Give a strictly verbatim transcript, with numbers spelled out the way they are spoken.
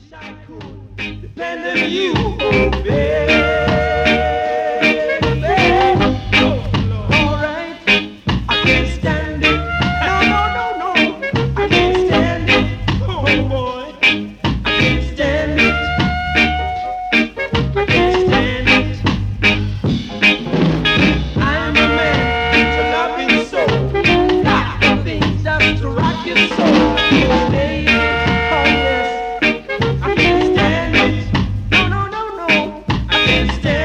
Depend on you, oh baby. All right, I can't stand it. No, no, no, no, I can't stand it. Oh boy, I can't stand it. I can't stand it. I'm a man to love you so. Got the things just to rock your soul. Baby, oh yes, I can't stand it. No, no, no, no, I can't stand it.